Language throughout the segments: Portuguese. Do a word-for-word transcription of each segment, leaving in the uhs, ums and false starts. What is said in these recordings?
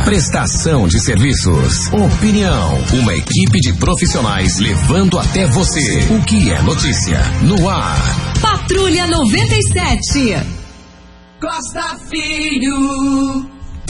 Prestação de serviços, opinião, uma equipe de profissionais levando até você o que é notícia no ar. Patrulha noventa e sete. Costa Filho.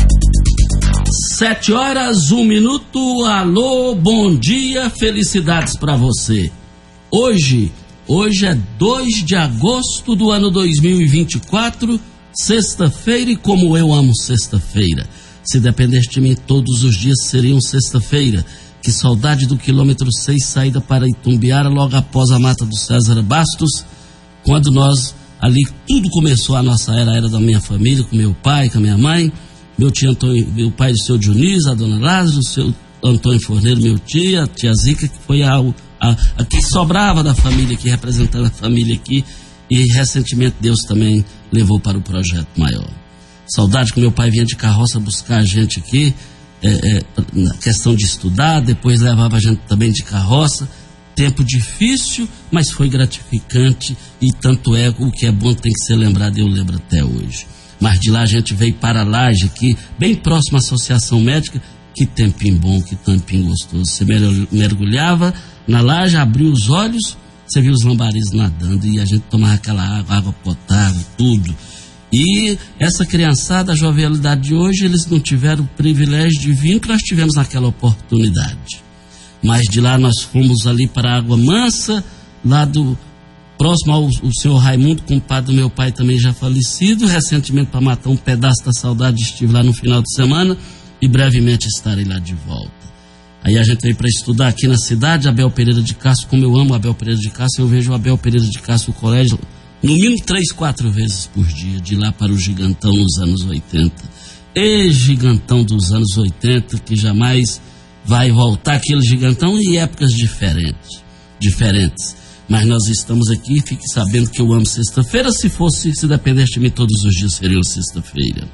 Sete horas, um minuto. Alô, bom dia, felicidades pra você. Hoje, hoje é dois de agosto do ano dois mil e vinte e quatro, sexta-feira, e como eu amo sexta-feira. Se dependesse de mim, todos os dias seriam sexta-feira. Que saudade do quilômetro seis, saída para Itumbiara, logo após a mata do César Bastos, quando nós, ali, tudo começou, a nossa era, a era da minha família, com meu pai, com a minha mãe, meu tio Antônio, meu pai do seu Dionísio, a dona Lázaro, o seu Antônio Forneiro, meu tio, a tia Zica, que foi a, a, a que sobrava da família aqui, representando a família aqui, e recentemente Deus também levou para o projeto maior. Saudade que meu pai vinha de carroça buscar a gente aqui, é, é, na questão de estudar, depois levava a gente também de carroça. Tempo difícil, mas foi gratificante, e tanto é, o que é bom tem que ser lembrado, eu lembro até hoje. Mas de lá a gente veio para a Laje aqui, bem próximo à Associação Médica. Que tempinho bom, que tempinho gostoso. Você mergulhava na Laje, abriu os olhos, você viu os lambaris nadando, e a gente tomava aquela água, água potável, tudo. E essa criançada, a jovialidade de hoje, eles não tiveram o privilégio de vir, que nós tivemos naquela oportunidade. Mas de lá nós fomos ali para a Água Mansa, lá do próximo ao o senhor Raimundo, compadre do meu pai também já falecido, recentemente para matar um pedaço da saudade, estive lá no final de semana e brevemente estarei lá de volta. Aí a gente veio para estudar aqui na cidade, Abel Pereira de Castro. Como eu amo Abel Pereira de Castro, eu vejo o Abel Pereira de Castro no colégio no mínimo três, quatro vezes por dia, de lá para o Gigantão nos anos oitenta. E Gigantão dos anos oitenta, que jamais vai voltar aquele Gigantão, em épocas diferentes, diferentes. Mas nós estamos aqui, fique sabendo que eu amo sexta-feira. Se fosse, se dependesse de mim, todos os dias seria sexta-feira.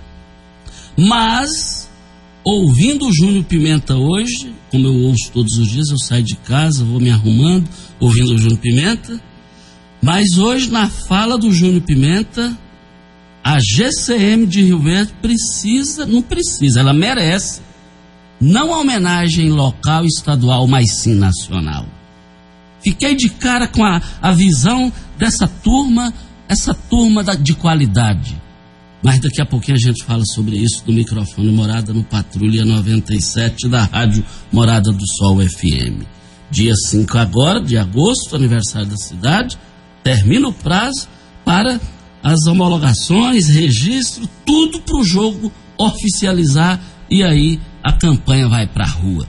Mas, ouvindo o Júnior Pimenta hoje, como eu ouço todos os dias, eu saio de casa, vou me arrumando, ouvindo o Júnior Pimenta. Mas hoje, na fala do Júnior Pimenta, a G C M de Rio Verde precisa, não precisa, ela merece, não a homenagem local, estadual, mas sim nacional. Fiquei de cara com a, a visão dessa turma, essa turma da, de qualidade. Mas daqui a pouquinho a gente fala sobre isso no microfone Morada no Patrulha noventa e sete da Rádio Morada do Sol F M. Dia cinco agora, de agosto, aniversário da cidade, termina o prazo para as homologações, registro, tudo para o jogo oficializar, e aí a campanha vai para a rua.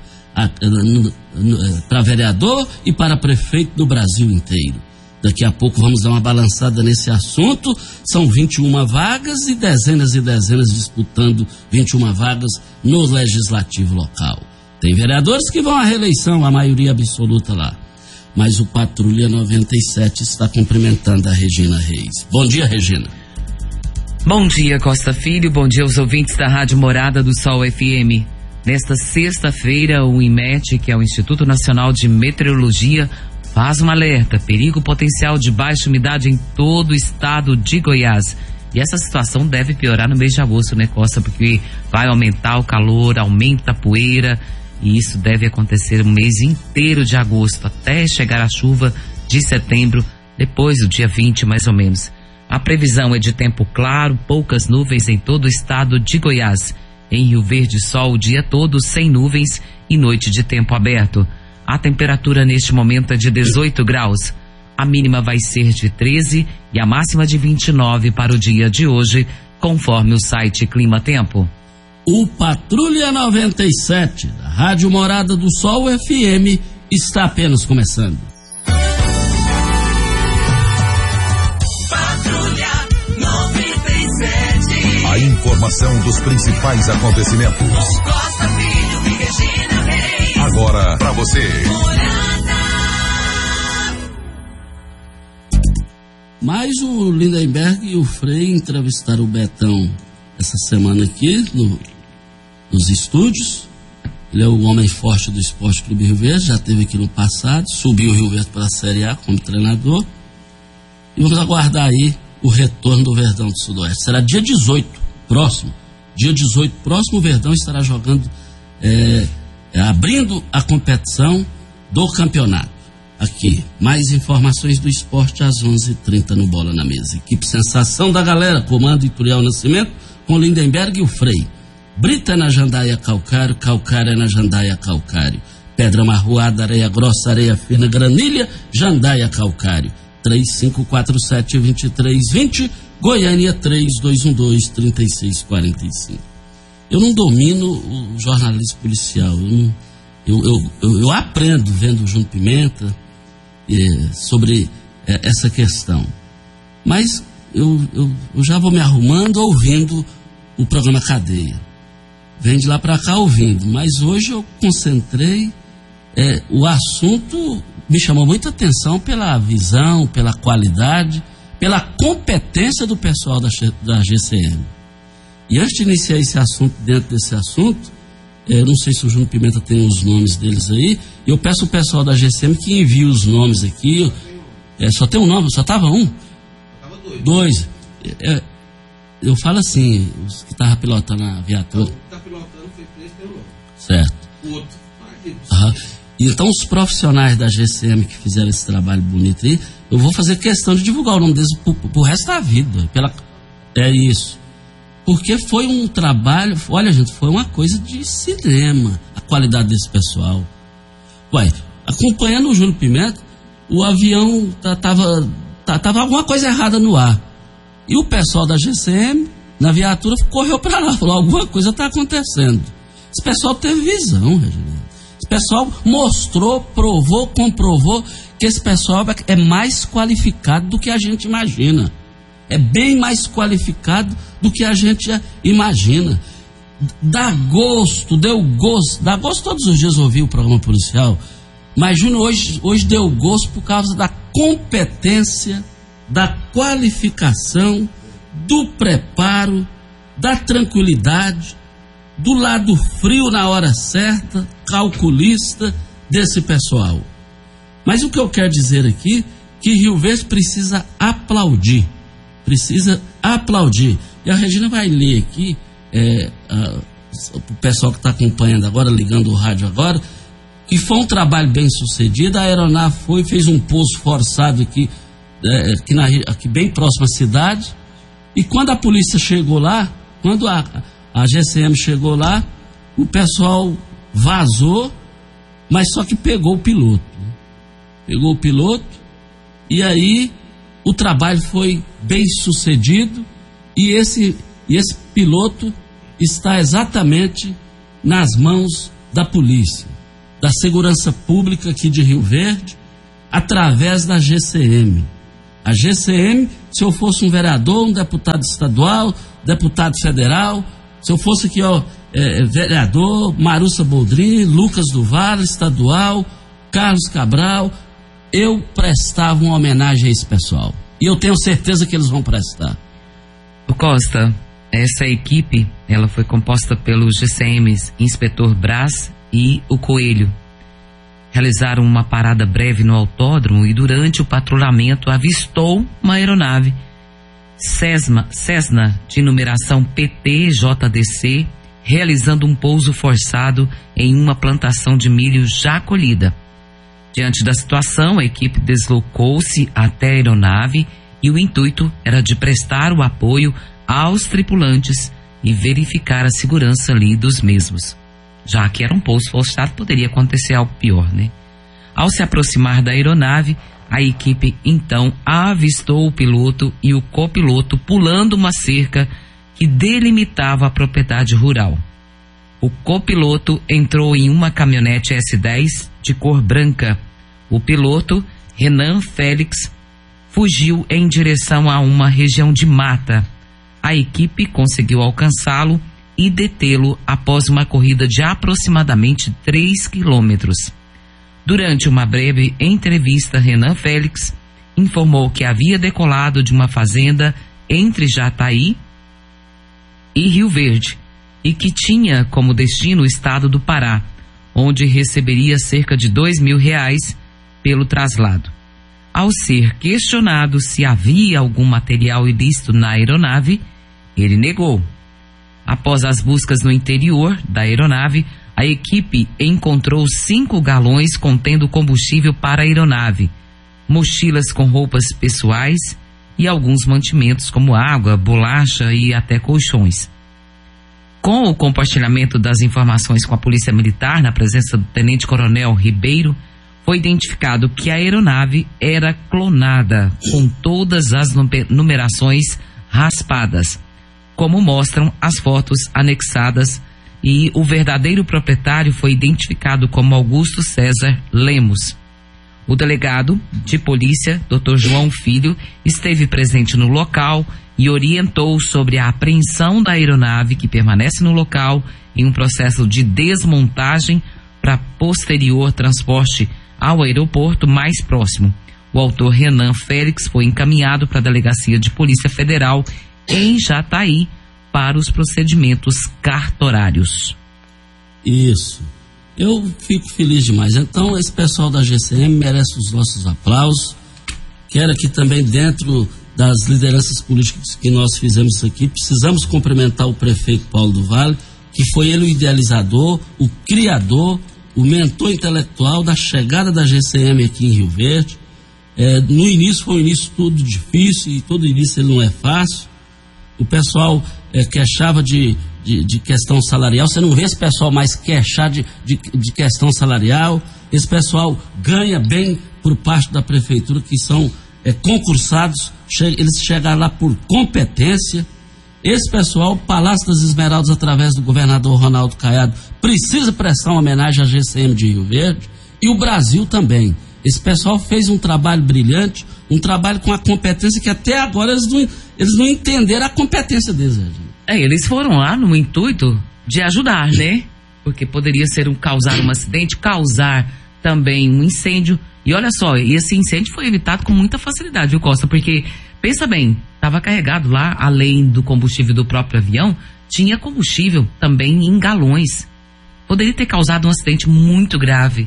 Para vereador e para prefeito do Brasil inteiro. Daqui a pouco vamos dar uma balançada nesse assunto. São vinte e uma vagas e dezenas e dezenas disputando vinte e uma vagas no legislativo local. Tem vereadores que vão à reeleição, a maioria absoluta lá. Mas o Patrulha noventa e sete está cumprimentando a Regina Reis. Bom dia, Regina. Bom dia, Costa Filho. Bom dia aos ouvintes da Rádio Morada do Sol F M. Nesta sexta-feira, o INMET, que é o Instituto Nacional de Meteorologia, faz um alerta: perigo potencial de baixa umidade em todo o estado de Goiás. E essa situação deve piorar no mês de agosto, né, Costa? Porque vai aumentar o calor, aumenta a poeira, e isso deve acontecer o mês inteiro de agosto, até chegar a chuva de setembro, depois do dia vinte, mais ou menos. A previsão é de tempo claro, poucas nuvens em todo o estado de Goiás. Em Rio Verde, sol o dia todo, sem nuvens, e noite de tempo aberto. A temperatura neste momento é de dezoito graus. A mínima vai ser de treze e a máxima de vinte e nove para o dia de hoje, conforme o site Clima Tempo. O Patrulha noventa e sete, da Rádio Morada do Sol F M, está apenas começando. Patrulha noventa e sete. A informação dos principais acontecimentos. Com Costa Filho e Regina Reis. Agora pra você. Morada. Mas o Lindenberg e o Frei entrevistaram o Betão essa semana aqui no, nos estúdios. Ele é o homem forte do Esporte Clube Rio Verde, já esteve aqui no passado, subiu o Rio Verde para a Série A como treinador. E vamos aguardar aí o retorno do Verdão do Sudoeste. Será dia dezoito, próximo, dia dezoito, próximo, o Verdão estará jogando, é, é, abrindo a competição do campeonato. Aqui, mais informações do esporte às onze e trinta no Bola na Mesa. Equipe Sensação da Galera, comando Ituriel Nascimento, com Lindenberg e o Frei. Brita é na Jandaia Calcário, Calcário é na Jandaia Calcário. Pedra Marroada, Areia Grossa, Areia Fina, Granilha, Jandaia Calcário. três cinco quatro sete, dois três dois zero, Goiânia três dois um dois, três seis quatro cinco. Eu não domino o jornalismo policial, eu, não, eu, eu, eu, eu aprendo vendo o Júnior Pimenta é, sobre é, essa questão. Mas eu, eu, eu já vou me arrumando ouvindo o programa Cadeia. Vem de lá para cá ouvindo, mas hoje eu concentrei, é, o assunto me chamou muita atenção pela visão, pela qualidade, pela competência do pessoal da, da G C M. E antes de iniciar esse assunto, dentro desse assunto, é, eu não sei se o Júnior Pimenta tem os nomes deles aí, eu peço ao pessoal da G C M que envie os nomes aqui. É, só tem um nome, só estava um? Tava dois. Dois. É, eu falo assim, os que estavam pilotando a viatura. O que está pilotando foi preso pelo outro. Certo. O outro. Aham. Então os profissionais da G C M que fizeram esse trabalho bonito aí, eu vou fazer questão de divulgar o nome deles pro, pro resto da vida. Pela... É isso. Porque foi um trabalho, olha gente, foi uma coisa de cinema, a qualidade desse pessoal. Ué, acompanhando o Júnior Pimenta, o avião tava, tava alguma coisa errada no ar. E o pessoal da G C M, na viatura, correu para lá, falou, alguma coisa está acontecendo. Esse pessoal teve visão, Reginaldo. Esse pessoal mostrou, provou, comprovou que esse pessoal é mais qualificado do que a gente imagina. É bem mais qualificado do que a gente imagina. Dá gosto, deu gosto. Dá gosto todos os dias ouvir o programa policial. Mas, Júnior, hoje, hoje deu gosto por causa da competência, da qualificação, do preparo, da tranquilidade, do lado frio na hora certa, calculista desse pessoal. Mas o que eu quero dizer aqui, que Rio Verde precisa aplaudir, precisa aplaudir. E a Regina vai ler aqui, é, a, o pessoal que está acompanhando agora, ligando o rádio agora, que foi um trabalho bem sucedido. A aeronave foi, fez um pouso forçado aqui, é, aqui, na, aqui bem próximo à cidade, e quando a polícia chegou lá, quando a, a G C M chegou lá, o pessoal vazou, mas só que pegou o piloto. Pegou o piloto, e aí o trabalho foi bem sucedido, e esse, e esse piloto está exatamente nas mãos da polícia, da segurança pública aqui de Rio Verde, através da G C M. A G C M, se eu fosse um vereador, um deputado estadual, deputado federal, se eu fosse aqui, ó, é, vereador, Marussa Boldrin, Lucas do Vale, estadual, Carlos Cabral, eu prestava uma homenagem a esse pessoal. E eu tenho certeza que eles vão prestar. O Costa, essa equipe, ela foi composta pelos G C Ms Inspetor Brás e o Coelho. Realizaram uma parada breve no autódromo e durante o patrulhamento avistou uma aeronave Cessna, Cessna de numeração P T J D C realizando um pouso forçado em uma plantação de milho já colhida. Diante da situação, a equipe deslocou-se até a aeronave e o intuito era de prestar o apoio aos tripulantes e verificar a segurança ali dos mesmos. Já que era um pouso forçado, poderia acontecer algo pior, né? Ao se aproximar da aeronave, a equipe então avistou o piloto e o copiloto pulando uma cerca que delimitava a propriedade rural. O copiloto entrou em uma caminhonete S dez de cor branca. O piloto, Renan Félix, fugiu em direção a uma região de mata. A equipe conseguiu alcançá-lo e detê-lo após uma corrida de aproximadamente três quilômetros. Durante uma breve entrevista, Renan Félix informou que havia decolado de uma fazenda entre Jataí e Rio Verde e que tinha como destino o estado do Pará, onde receberia cerca de dois mil reais pelo traslado. Ao ser questionado se havia algum material ilícito na aeronave, ele negou. Após as buscas no interior da aeronave, a equipe encontrou cinco galões contendo combustível para a aeronave, mochilas com roupas pessoais e alguns mantimentos como água, bolacha e até colchões. Com o compartilhamento das informações com a Polícia Militar, na presença do Tenente Coronel Ribeiro, foi identificado que a aeronave era clonada, com todas as numerações raspadas, como mostram as fotos anexadas, e o verdadeiro proprietário foi identificado como Augusto César Lemos. O delegado de polícia, doutor João Filho, esteve presente no local e orientou sobre a apreensão da aeronave, que permanece no local em um processo de desmontagem para posterior transporte ao aeroporto mais próximo. O autor Renan Félix foi encaminhado para a Delegacia de Polícia Federal em Jataí para os procedimentos cartorários. Isso. Eu fico feliz demais. Então, esse pessoal da G C M merece os nossos aplausos. Quero aqui também, dentro das lideranças políticas que nós fizemos isso aqui, precisamos cumprimentar o prefeito Paulo do Vale, que foi ele o idealizador, o criador, o mentor intelectual da chegada da G C M aqui em Rio Verde. É, no início foi um início tudo difícil, e todo início ele não é fácil. O pessoal é, queixava de, de, de questão salarial. Você não vê esse pessoal mais queixar de, de, de questão salarial. Esse pessoal ganha bem por parte da prefeitura, que são é, concursados, che eles chegaram lá por competência. Esse pessoal, Palácio das Esmeraldas, através do governador Ronaldo Caiado, precisa prestar uma homenagem à G C M de Rio Verde, e o Brasil também. Esse pessoal fez um trabalho brilhante, um trabalho com a competência que até agora eles não, eles não entenderam a competência deles. É, eles foram lá no intuito de ajudar, né? Porque poderia ser um causar um acidente, causar também um incêndio. E olha só, esse incêndio foi evitado com muita facilidade, viu, Costa? Porque, pensa bem, estava carregado lá, além do combustível do próprio avião, tinha combustível também em galões. Poderia ter causado um acidente muito grave.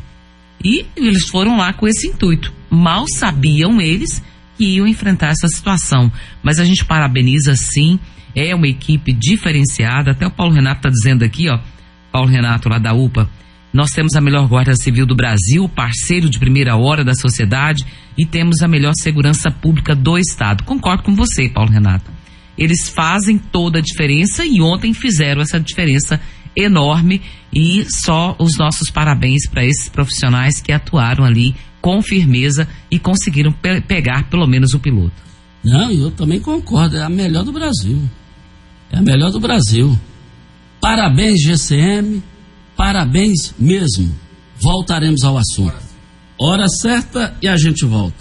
E eles foram lá com esse intuito. Mal sabiam eles que iam enfrentar essa situação. Mas a gente parabeniza, sim. É uma equipe diferenciada. Até o Paulo Renato está dizendo aqui, ó. Paulo Renato, lá da U P A. Nós temos a melhor Guarda Civil do Brasil, parceiro de primeira hora da sociedade, e temos a melhor segurança pública do Estado. Concordo com você, Paulo Renato. Eles fazem toda a diferença, e ontem fizeram essa diferença enorme, e só os nossos parabéns para esses profissionais que atuaram ali com firmeza e conseguiram pe pegar pelo menos o piloto. Não, eu também concordo, é a melhor do Brasil. É a melhor do Brasil. Parabéns, G C M, parabéns mesmo. Voltaremos ao assunto. Hora certa e a gente volta.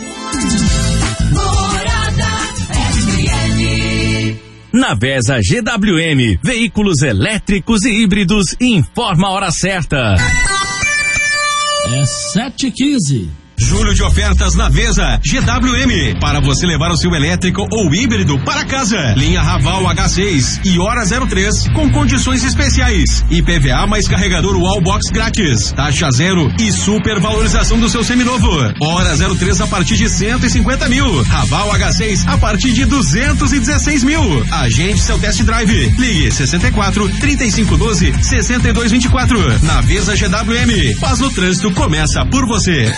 Na Vesa G W M, veículos elétricos e híbridos, informa a hora certa. É sete e quinze. Julho de ofertas na Vesa G W M, para você levar o seu elétrico ou híbrido para casa. Linha Raval H seis e Hora zero três com condições especiais. I P V A mais carregador Wallbox grátis. Taxa zero e super valorização do seu seminovo. Hora zero três a partir de cento e cinquenta mil. Raval H seis a partir de duzentos e dezesseis mil. Agende seu test drive. Ligue sessenta e quatro, trinta e cinco doze, sessenta e dois vinte e quatro. Na Vesa G W M. Paz no trânsito começa por você.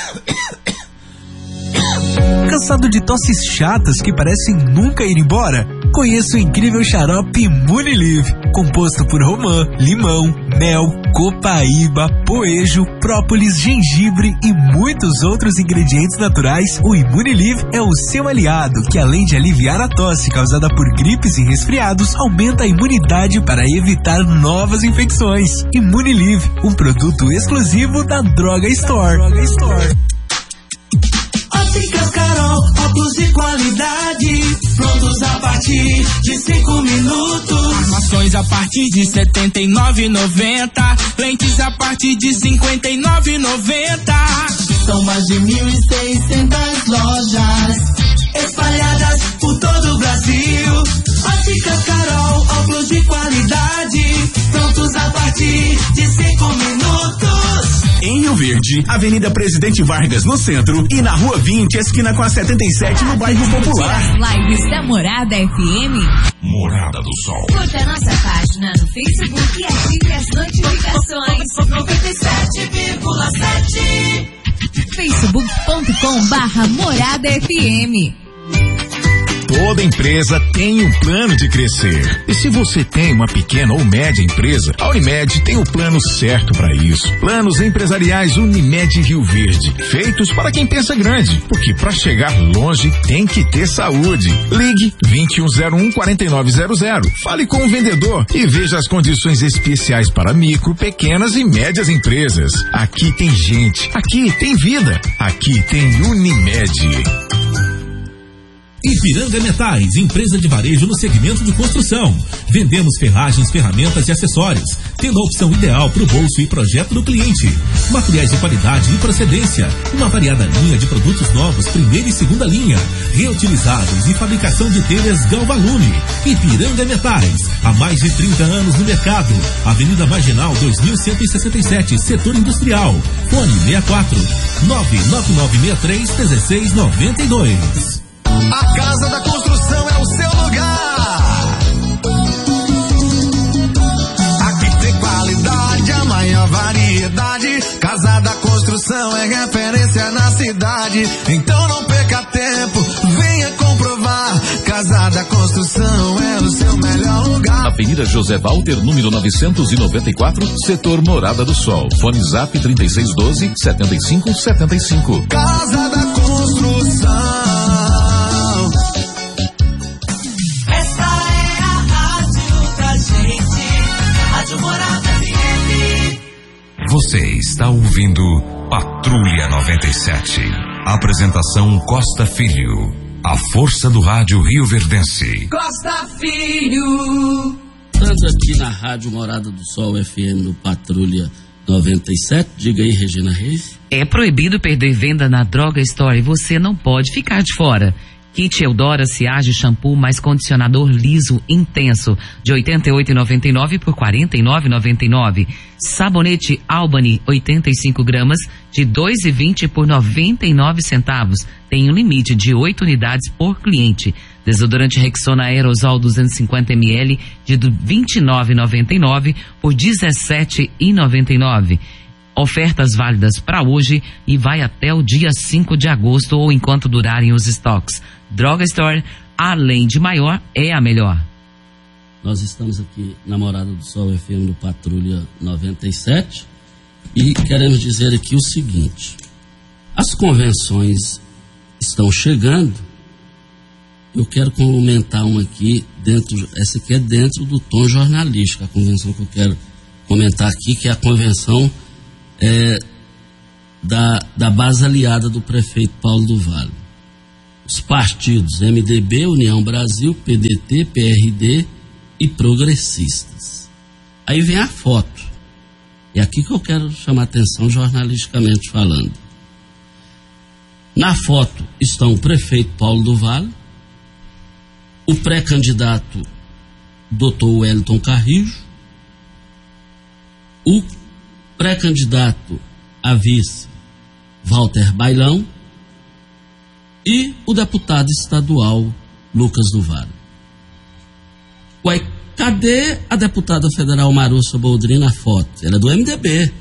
Cansado de tosses chatas que parecem nunca ir embora? Conheça o incrível xarope Imunilive, composto por romã, limão, mel, copaíba, poejo, própolis, gengibre e muitos outros ingredientes naturais. O Imunilive é o seu aliado, que além de aliviar a tosse causada por gripes e resfriados, aumenta a imunidade para evitar novas infecções. Imunilive, um produto exclusivo da Droga Store. Droga Store. Óticas Carol, óculos de qualidade, prontos a partir de cinco minutos. Armações a partir de setenta e nove reais e noventa centavos, lentes a partir de cinquenta e nove reais e noventa centavos. São mais de mil e seiscentas lojas espalhadas por todo o Brasil. Óticas Carol, óculos de qualidade, prontos a partir de cinco minutos. Em Rio Verde, Avenida Presidente Vargas no centro e na Rua vinte, esquina com a setenta e sete no bairro Popular. As lives da Morada F M. Morada do Sol. Curta a nossa página no Facebook e ative as notificações. noventa e sete vírgula sete. facebook ponto com barra Morada F M. Toda empresa tem um plano de crescer. E se você tem uma pequena ou média empresa, a Unimed tem o plano certo para isso. Planos empresariais Unimed Rio Verde, feitos para quem pensa grande, porque para chegar longe tem que ter saúde. Ligue vinte e um zero um, quarenta e nove zero zero. Fale com o vendedor e veja as condições especiais para micro, pequenas e médias empresas. Aqui tem gente, aqui tem vida, aqui tem Unimed. Ipiranga Metais, empresa de varejo no segmento de construção. Vendemos ferragens, ferramentas e acessórios, tendo a opção ideal para o bolso e projeto do cliente. Materiais de qualidade e procedência, uma variada linha de produtos novos, primeira e segunda linha, reutilizáveis e fabricação de telhas Galvalume. Ipiranga Metais, há mais de trinta anos no mercado. Avenida Marginal dois mil cento e sessenta e sete, Setor Industrial. Fone seis quatro nove nove nove seis três um seis nove dois. A Casa da Construção é o seu lugar. Aqui tem qualidade, a maior variedade. Casa da Construção é referência na cidade. Então não perca tempo, venha comprovar. Casa da Construção é o seu melhor lugar. Avenida José Walter, número novecentos e noventa e quatro, Setor Morada do Sol. Fone Zap trinta e seis doze, setenta e cinco setenta e cinco. Casa da Construção. Você está ouvindo Patrulha noventa e sete. Apresentação Costa Filho. A força do rádio rioverdense. Costa Filho. Estando aqui na Rádio Morada do Sol F M no Patrulha noventa e sete. Diga aí, Regina Reis. É proibido perder venda na Droga Store e você não pode ficar de fora. Kit Eudora Ciage Shampoo mais condicionador liso intenso de oitenta e oito reais e noventa e nove centavos por quarenta e nove reais e noventa e nove centavos. Sabonete Albany oitenta e cinco gramas de dois reais e vinte centavos por noventa e nove centavos. Tem um limite de oito unidades por cliente. Desodorante Rexona Aerosol duzentos e cinquenta mililitros de vinte e nove reais e noventa e nove centavos por dezessete reais e noventa e nove centavos. Ofertas válidas para hoje e vai até o dia cinco de agosto ou enquanto durarem os estoques. Droga Store, além de maior, é a melhor. Nós estamos aqui na Morada do Sol F M no Patrulha noventa e sete e queremos dizer aqui o seguinte: as convenções estão chegando. Eu quero comentar uma aqui dentro, essa aqui é dentro do tom jornalístico, a convenção que eu quero comentar aqui, que é a convenção É, da, da base aliada do prefeito Paulo do Vale. Os partidos M D B, União Brasil, P D T, P R D e progressistas. Aí vem a foto. É aqui que eu quero chamar a atenção jornalisticamente falando. Na foto estão o prefeito Paulo do Vale, o pré-candidato doutor Wellington Carrijo, o pré-candidato a vice Walter Bailão e o deputado estadual Lucas do Vale. Ué, cadê a deputada federal Marussa Boldrin na foto? Ela é do M D B.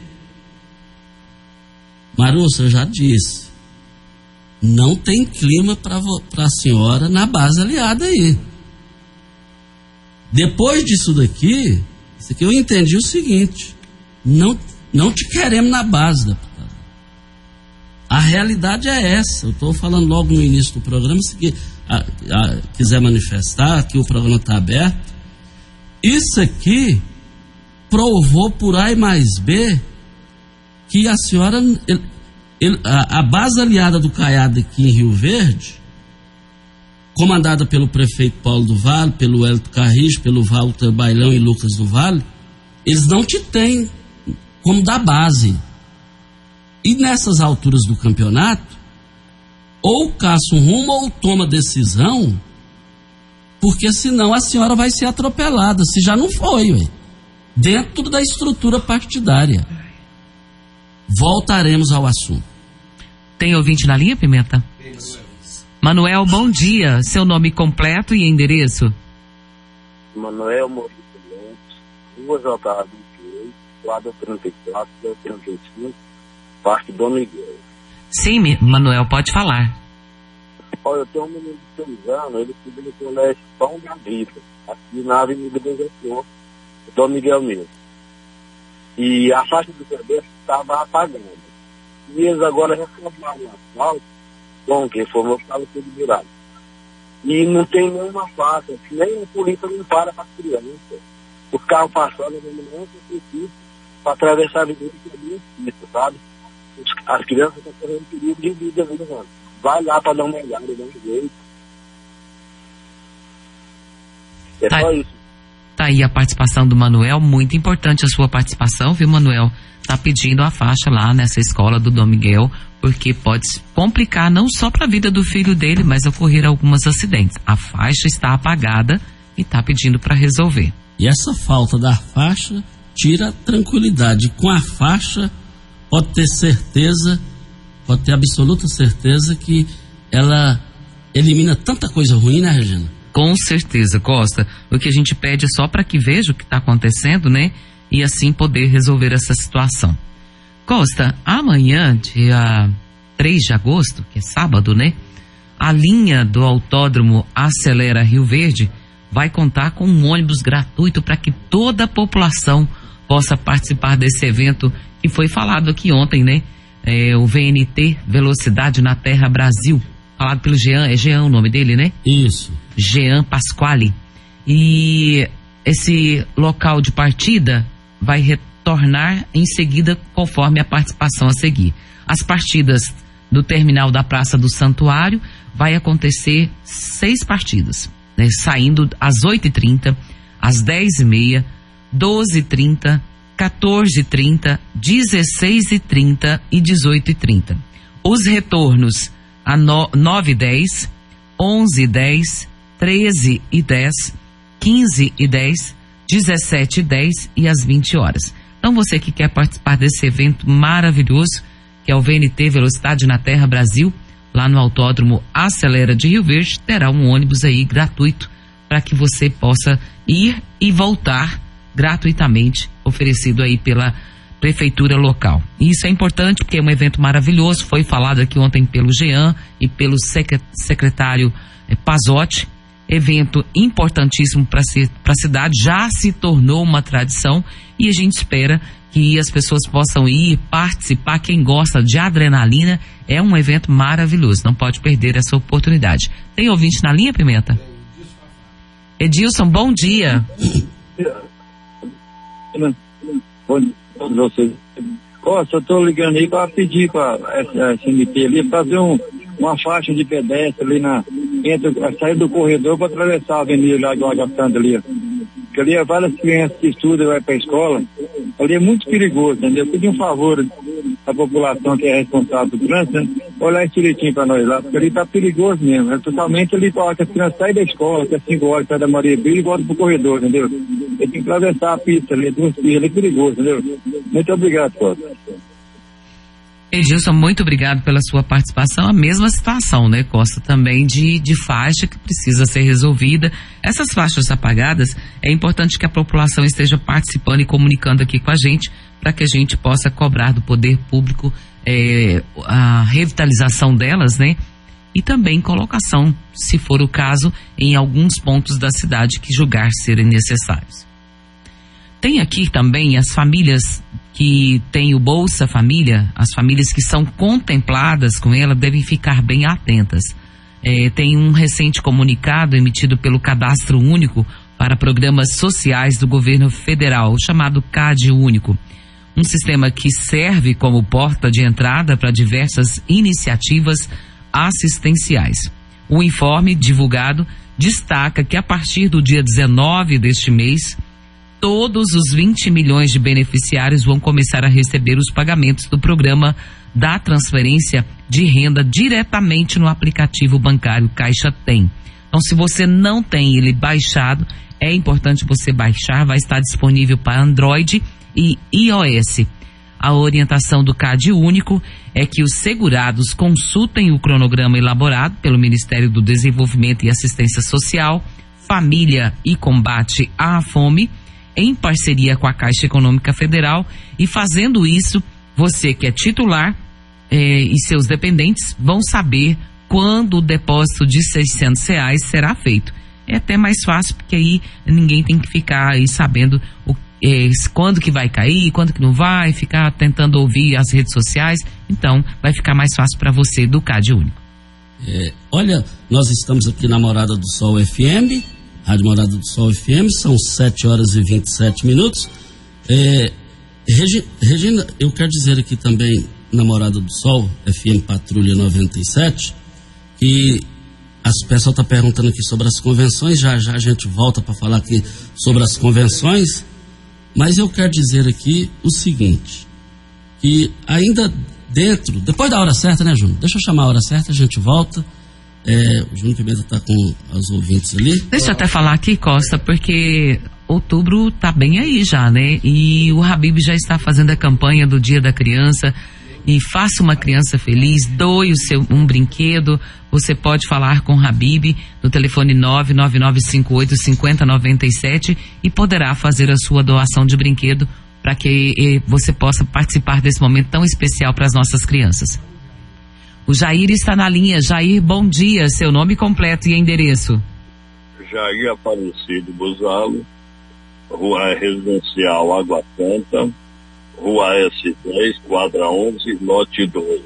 Marussa, eu já disse, não tem clima para a senhora na base aliada aí. Depois disso daqui, isso aqui eu entendi o seguinte: não Não te queremos na base, deputado. A realidade é essa. Eu estou falando logo no início do programa. Se a, a, quiser manifestar, que o programa está aberto. Isso aqui provou por A e mais B que a senhora, ele, ele, a, a base aliada do Caiado aqui em Rio Verde, comandada pelo prefeito Paulo do Vale, pelo Wellington Carrijo, pelo Walter Bailão e Lucas do Vale, eles não te têm como da base. E nessas alturas do campeonato, ou caça um rumo ou toma decisão, porque senão a senhora vai ser atropelada, se já não foi, ué, dentro da estrutura partidária. voltaremos ao assunto. Tem ouvinte na linha, Pimenta? Manuel, bom dia. Seu nome completo e endereço? Manuel Maurício Lentes, Rua J A vinte e oito, quadra trinta e quatro, trinta e cinco, Parque Dom Miguel. Sim, Manuel, pode falar. Olha, eu tenho um menino de seis anos, ele estuda no colégio Pão da Vida, aqui na Avenida Beija-Flor, Dom Miguel mesmo. E a faixa do pedestre estava apagada. E eles agora reformaram o asfalto, bom, que reformou, estava tudo virado. E não tem nenhuma faixa, nem a polícia não para para as crianças. Os carros passando, não tem para atravessar a avenida, que é muito difícil, sabe? As crianças estão correndo perigo de vida, viu, mano? Vai lá para dar uma olhada, dar um jeito. É tá, só isso. Tá aí a participação do Manuel, muito importante a sua participação, viu, Manuel? Tá pedindo a faixa lá nessa escola do Dom Miguel, porque pode complicar não só para a vida do filho dele, mas ocorrer alguns acidentes. A faixa está apagada e tá pedindo para resolver. E essa falta da faixa tira a tranquilidade. Com a faixa, pode ter certeza, pode ter absoluta certeza que ela elimina tanta coisa ruim, né, Regina? Com certeza, Costa. O que a gente pede é só para que veja o que está acontecendo, né? E assim poder resolver essa situação. Costa, amanhã, dia três de agosto, que é sábado, né? A linha do Autódromo Acelera Rio Verde vai contar com um ônibus gratuito para que toda a população possa participar desse evento que foi falado aqui ontem, né? É, o V N T, Velocidade na Terra Brasil, falado pelo Jean, é Jean o nome dele, né? Isso. Jean Pasquale. E esse local de partida vai retornar em seguida conforme a participação a seguir. As partidas do terminal da Praça do Santuário vai acontecer seis partidas, né? Saindo às oito e trinta, às dez e meia, doze e trinta, quatorze e trinta, dezesseis e trinta e dezoito e trinta. Os retornos a nove e dez, onze e dez, treze e dez, quinze e dez, dezessete e dez e às vinte horas. Então você que quer participar desse evento maravilhoso, que é o V N T Velocidade na Terra Brasil, lá no Autódromo Acelera de Rio Verde, terá um ônibus aí gratuito para que você possa ir e voltar gratuitamente, oferecido aí pela prefeitura local. E isso é importante porque é um evento maravilhoso, foi falado aqui ontem pelo Jean e pelo secretário eh, Pazotti. Evento importantíssimo para a cidade, já se tornou uma tradição e a gente espera que as pessoas possam ir, participar. Quem gosta de adrenalina, é um evento maravilhoso, não pode perder essa oportunidade. Tem ouvinte na linha, Pimenta? Edilson, bom dia. Bom dia a vocês. Costa, eu estou ligando aí para pedir para a S M T ali fazer um, uma faixa de pedestre ali na, entre a saída do corredor para atravessar a avenida lá de Água Santa ali. Porque ali é várias crianças que estudam e vai para a escola. Ali é muito perigoso, entendeu? Eu pedi um favor à população que é responsável do trânsito, né? Olhar isso direitinho para nós lá, porque ali está perigoso mesmo. É totalmente ali para que as crianças saem da escola, que é cinco horas, sai da Maria Bíblia e voltam para o corredor, entendeu? Ele tem que atravessar a pista ali, duas pistas ali, é perigoso, entendeu? Muito obrigado, Costa. Edilson, muito obrigado pela sua participação. A mesma situação, né, Costa, também de, de faixa que precisa ser resolvida. Essas faixas apagadas, é importante que a população esteja participando e comunicando aqui com a gente, para que a gente possa cobrar do poder público é, a revitalização delas, né, e também colocação, se for o caso, em alguns pontos da cidade que julgar serem necessários. Tem aqui também as famílias que têm o Bolsa Família, as famílias que são contempladas com ela devem ficar bem atentas. É, tem um recente comunicado emitido pelo Cadastro Único para Programas Sociais do Governo Federal, chamado CAD Único. Um sistema que serve como porta de entrada para diversas iniciativas assistenciais. O informe divulgado destaca que a partir do dia dezenove deste mês, todos os vinte milhões de beneficiários vão começar a receber os pagamentos do programa da transferência de renda diretamente no aplicativo bancário Caixa Tem. Então, se você não tem ele baixado, é importante você baixar, vai estar disponível para Android e iOS. A orientação do CAD único é que os segurados consultem o cronograma elaborado pelo Ministério do Desenvolvimento e Assistência Social, Família e Combate à Fome, em parceria com a Caixa Econômica Federal, e fazendo isso, você que é titular eh, e seus dependentes vão saber quando o depósito de seiscentos reais será feito. É até mais fácil, porque aí ninguém tem que ficar aí sabendo o, eh, quando que vai cair, quando que não vai, ficar tentando ouvir as redes sociais. Então, vai ficar mais fácil para você do CAD único. É, olha, nós estamos aqui na Morada do Sol F M, Rádio Morada do Sol F M, são sete horas e vinte e sete minutos. É, Regi, Regina, eu quero dizer aqui também na Morada do Sol F M Patrulha noventa e sete, que o pessoal está perguntando aqui sobre as convenções, já já a gente volta para falar aqui sobre as convenções, mas eu quero dizer aqui o seguinte, que ainda dentro, depois da hora certa, né, Júnior? Deixa eu chamar a hora certa, a gente volta. É, o Júnior Pimenta está com os ouvintes ali. Deixa eu até falar aqui, Costa, porque outubro tá bem aí já, né? E o Habib já está fazendo a campanha do Dia da Criança. E faça uma criança feliz, doe o seu, um brinquedo. Você pode falar com o Habib no telefone nove nove nove cinco oito cinco zero nove sete e poderá fazer a sua doação de brinquedo para que eh, você possa participar desse momento tão especial para as nossas crianças. O Jair está na linha. Jair, bom dia. Seu nome completo e endereço. Jair Aparecido Buzalo, Rua Residencial Água Santa, Rua S dez, quadra onze, lote dois.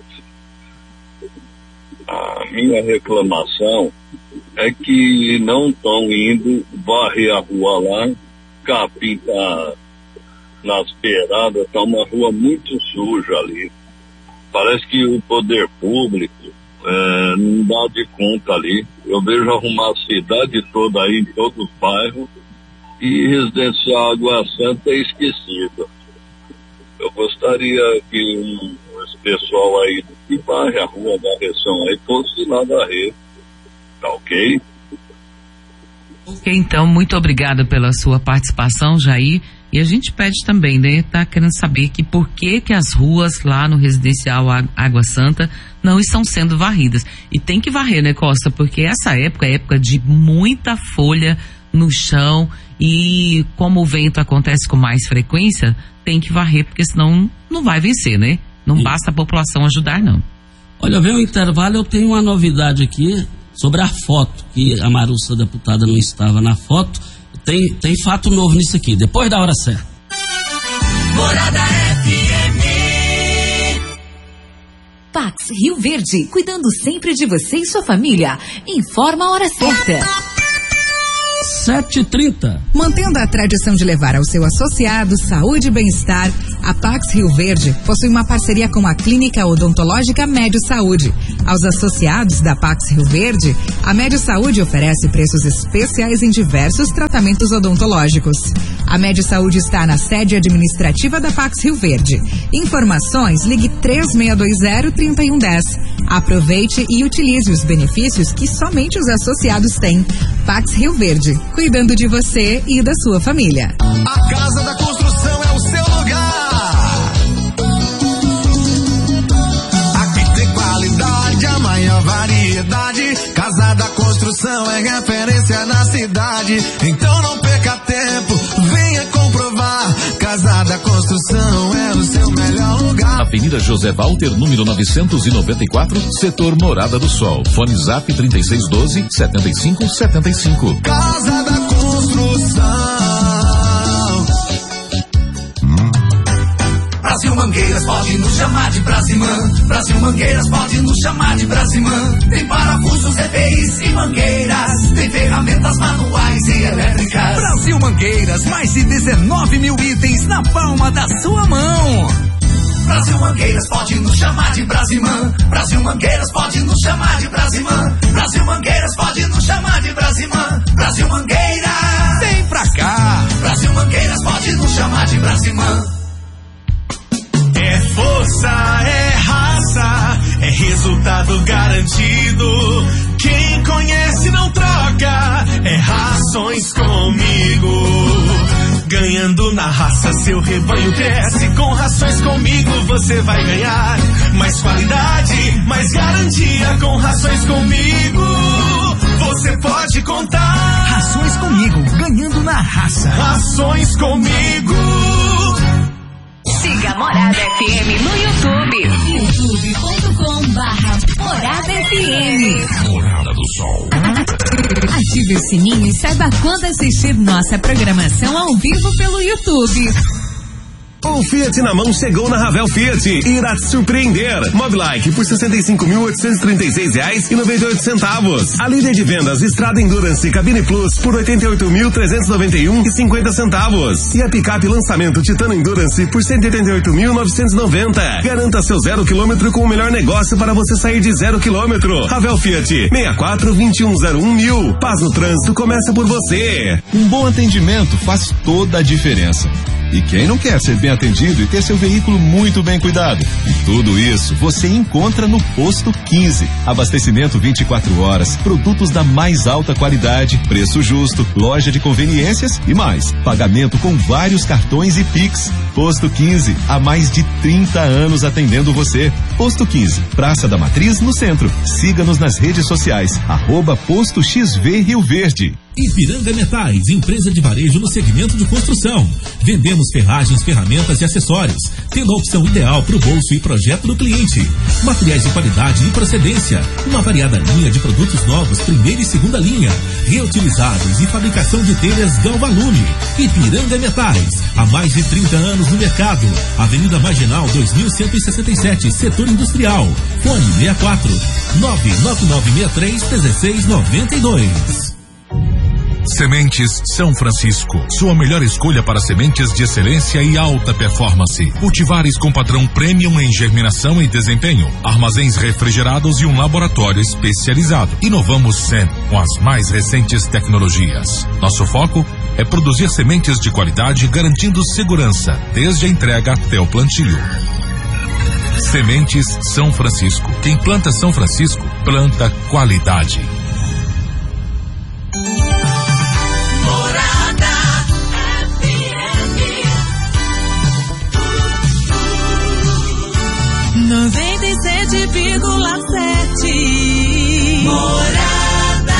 A minha reclamação é que não estão indo varrer a rua lá, capim tá nas beiradas, tá uma rua muito suja ali. Parece que o poder público é, não dá de conta ali. Eu vejo arrumar a cidade toda aí, em todos os bairros, e Residencial Água Santa é esquecida. Eu gostaria que um, esse pessoal aí que varre a rua da região aí fosse lá da rede. Tá ok? Ok, então, muito obrigada pela sua participação, Jair. E a gente pede também, né, tá querendo saber que por que que as ruas lá no Residencial Água Santa não estão sendo varridas. E tem que varrer, né, Costa? Porque essa época é época de muita folha no chão e como o vento acontece com mais frequência, tem que varrer, porque senão não vai vencer, né? Não Sim. basta a população ajudar, não. Olha, vem o intervalo, eu tenho uma novidade aqui sobre a foto, que a Marussa, deputada, não estava na foto. Tem, tem fato novo nisso aqui, depois da hora certa. Morada F M. Pax Rio Verde, cuidando sempre de você e sua família. Informa a hora certa. sete e trinta. Mantendo a tradição de levar ao seu associado saúde e bem-estar, a Pax Rio Verde possui uma parceria com a Clínica Odontológica Médio Saúde. Aos associados da Pax Rio Verde, a Médio Saúde oferece preços especiais em diversos tratamentos odontológicos. A Médio Saúde está na sede administrativa da Pax Rio Verde. Informações, ligue três seis dois zero, três um um zero. Aproveite e utilize os benefícios que somente os associados têm. Pax Rio Verde, cuidando de você e da sua família. A Casa da Construção é o seu lugar. Aqui tem qualidade, a maior variedade. Casa da Construção é referência na cidade. Então não perca tempo, venha comprovar. Casa da Construção é o seu melhor lugar. Avenida José Walter, número novecentos e noventa e quatro, setor Morada do Sol. Fone Zap trinta e seis doze, setenta e cinco setenta e cinco. Casa da Construção. Brasil Mangueiras pode nos chamar de Brasimã. Brasil Mangueiras pode nos chamar de Brasimã. Tem parafusos, E P Is e mangueiras. Tem ferramentas manuais e elétricas. Brasil Mangueiras, mais de dezenove mil itens na palma da sua mão. Brasil Mangueiras pode nos chamar de Brasimã. Brasil Mangueiras pode nos chamar de Brasimã. Brasil Mangueiras pode nos chamar de Brasimã. Brasil Mangueiras, vem pra cá. Brasil Mangueiras pode nos chamar de Brasimã. É força, é raça, é resultado garantido. Quem conhece não troca, é Rações Comigo. Ganhando na raça, seu rebanho cresce. Com rações comigo você vai ganhar mais qualidade, mais garantia. Com rações comigo você pode contar. Rações comigo, ganhando na raça. Rações comigo. Siga Morada F M no YouTube. youtube ponto com barra Morada F M. Morada do Sol. Ative o sininho e saiba quando assistir nossa programação ao vivo pelo YouTube. O Fiat na mão chegou na Ravel Fiat e irá te surpreender. Mobilike por sessenta e cinco mil oitocentos e trinta e seis reais e noventa e oito centavos. A líder de vendas Estrada Endurance Cabine Plus por oitenta e oito mil trezentos e noventa e um e cinquenta centavos. E a picape lançamento Titano Endurance por cento e oitenta e oito mil novecentos e noventa. Garanta seu zero quilômetro com o melhor negócio para você sair de zero quilômetro. Ravel Fiat sessenta e quatro, vinte e um zero um mil. Paz no trânsito começa por você. Um bom atendimento faz toda a diferença. E quem não quer ser bem atendido e ter seu veículo muito bem cuidado? E tudo isso você encontra no Posto quinze. Abastecimento vinte e quatro horas, produtos da mais alta qualidade, preço justo, loja de conveniências e mais. Pagamento com vários cartões e Pix. Posto quinze, há mais de trinta anos atendendo você. Posto quinze, Praça da Matriz, no centro. Siga-nos nas redes sociais, arroba Posto X V Rio Verde. Ipiranga Metais, empresa de varejo no segmento de construção. Vendemos ferragens, ferramentas e acessórios, tendo a opção ideal para o bolso e projeto do cliente. Materiais de qualidade e procedência, uma variada linha de produtos novos, primeira e segunda linha, reutilizáveis e fabricação de telhas Galvalume. Ipiranga Metais, há mais de trinta anos no mercado. Avenida Marginal dois mil cento e sessenta e sete, Setor Industrial. Fone sessenta e quatro, nove nove nove seis três, um seis nove dois. Sementes São Francisco, sua melhor escolha para sementes de excelência e alta performance. Cultivares com padrão premium em germinação e desempenho, armazéns refrigerados e um laboratório especializado. Inovamos sempre com as mais recentes tecnologias. Nosso foco é produzir sementes de qualidade, garantindo segurança, desde a entrega até o plantio. Sementes São Francisco. Quem planta São Francisco, planta qualidade. noventa e sete vírgula sete Morada.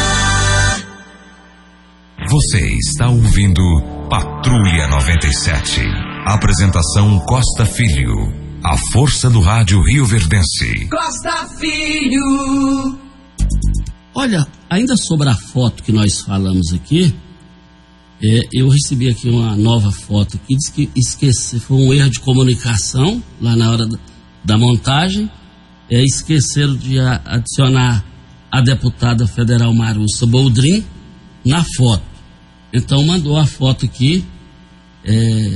Você está ouvindo Patrulha noventa e sete. Apresentação Costa Filho. A força do rádio rioverdense. Costa Filho. Olha, ainda sobre a foto que nós falamos aqui, é, eu recebi aqui uma nova foto que diz que esqueci, foi um erro de comunicação lá na hora da, da montagem. É, esqueceram de a, adicionar a deputada federal Marussa Boldrin na foto. Então mandou a foto aqui, é,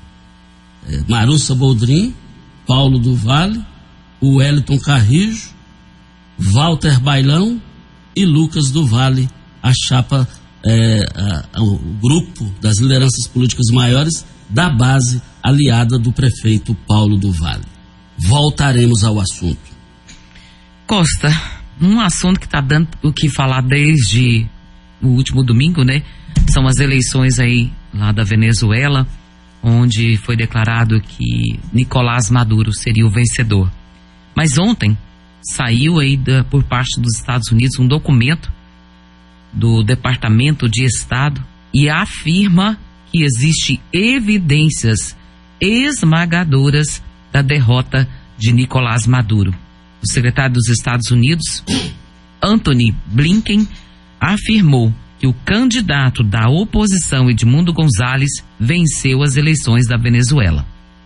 é, Marussa Boldrin, Paulo do Vale, o Wellington Carrijo, Walter Bailão e Lucas do Vale, a chapa, é, a, a, o grupo das lideranças políticas maiores da base aliada do prefeito Paulo do Vale. Voltaremos ao assunto. Costa, um assunto que está dando o que falar desde o último domingo, né? São as eleições aí lá da Venezuela, onde foi declarado que Nicolás Maduro seria o vencedor. Mas ontem saiu aí da, por parte dos Estados Unidos um documento do Departamento de Estado e afirma que existe evidências esmagadoras da derrota de Nicolás Maduro. O secretário dos Estados Unidos, Anthony Blinken, afirmou que o candidato da oposição, Edmundo Gonzalez, venceu as eleições da Venezuela.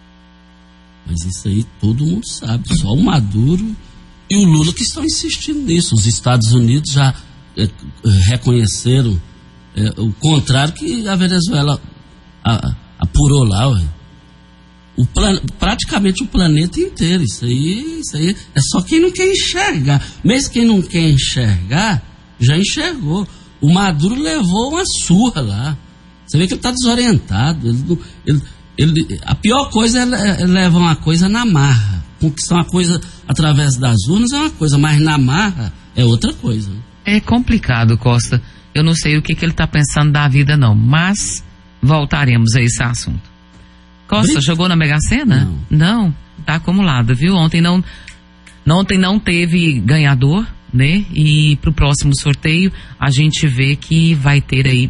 Mas isso aí todo mundo sabe, só o Maduro e o Lula que estão insistindo nisso. Os Estados Unidos já é, reconheceram é, o contrário, que a Venezuela a, apurou lá, ué. O plan, praticamente o planeta inteiro. Isso aí, isso aí é só quem não quer enxergar. Mesmo quem não quer enxergar, já enxergou. O Maduro levou uma surra lá. Você vê que ele está desorientado. Ele, ele, ele, a pior coisa é, é levar uma coisa na marra. Conquistar uma coisa através das urnas é uma coisa, mas na marra é outra coisa. É complicado, Costa. Eu não sei o que, que ele está pensando da vida, não. Mas voltaremos a esse assunto. Costa, Brito? Jogou na Mega Sena? Não. Não, tá acumulado, viu? Ontem não, ontem não teve ganhador, né? E pro próximo sorteio a gente vê que vai ter aí